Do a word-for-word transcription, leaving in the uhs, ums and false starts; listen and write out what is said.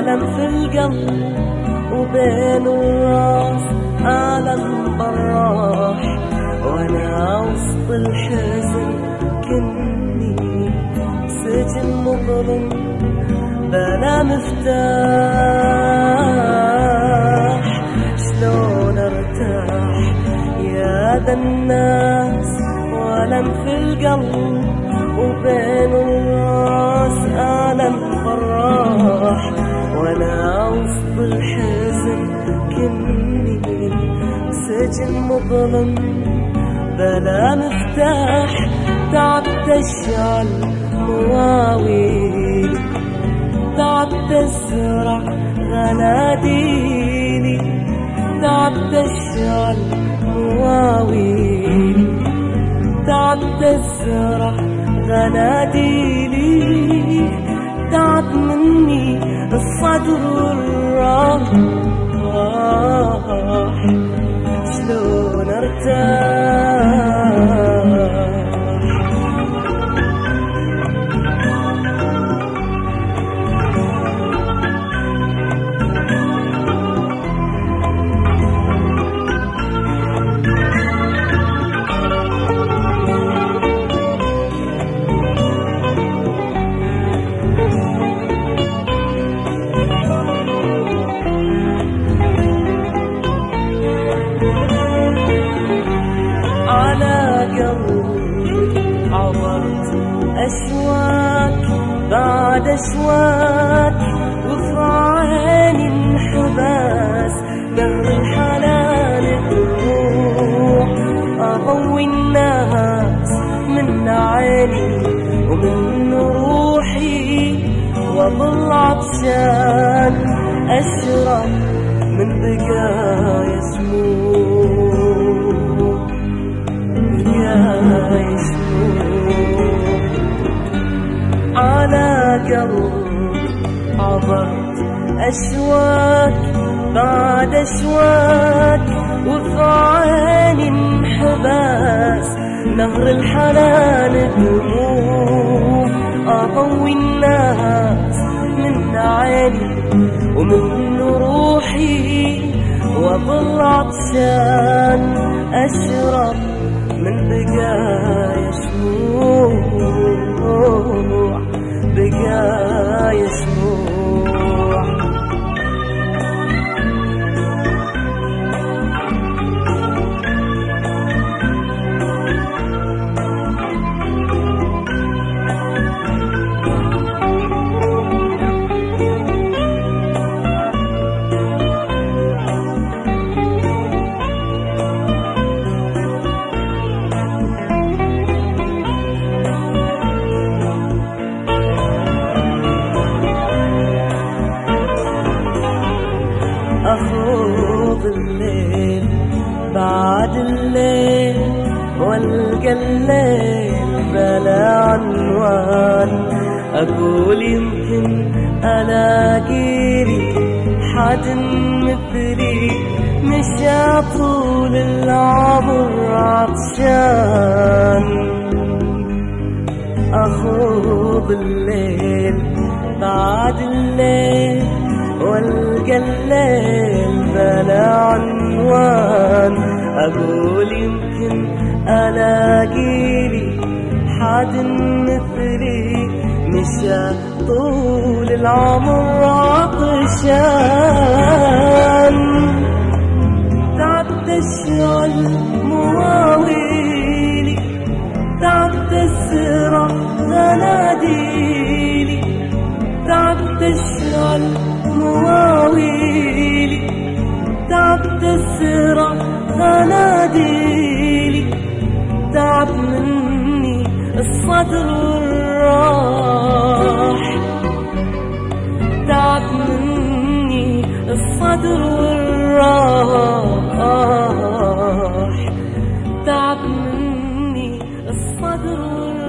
ألم في القلب وبين الراس ألم براح، وأنا وسط الحزن كني سجن مظلم بلا مفتاح. شلون ارتاح يا ذا الناس وألم في القلب وبين الراس ألم براح، وأنا وسط الحزن كني سجن مظلم بلا مفتاح. تعبت اشعل مواويلي، تعبت ازرع غناديلي، تعبت اشعل مواويلي، تعبت ازرع غناديلي. تعب مني الصدر والراح، شلون ارتاح. عبرت أشواك بعد أشواك، وفي عيني انحباس نهر الحنان الدموع. أضوي الناس من عيني ومن روحي، وأظل عطشان أشرب من بقايا سموم، بقايا على قلب. عبرت أشواك بعد أشواك، وفي عيني انحباس نهر الحنان الدموع. أضوي الناس من عيني ومن روحي، وأظل عطشان أشرب من بقايا شموع، بقايا شموع. أخوض الليل بعد الليل، والقى الليل بلا عنوان. أقول يمكن ألاقيلي حد مثلي مشى طول العمر عطشان. أخوض الليل بعد الليل، والقى الليل بلا عنوان. أقول يمكن ألاقيلي حد مثلي مشى طول العمر عطشان. تعبت أشعل مواويلي، تعبت أزرع غناديلي، تعبت أشعل مواويلي، تعبت أزرع غناديلي. تعب مني الصدر والراح، تعب مني الصدر والراح، تعب مني الصدر والراح.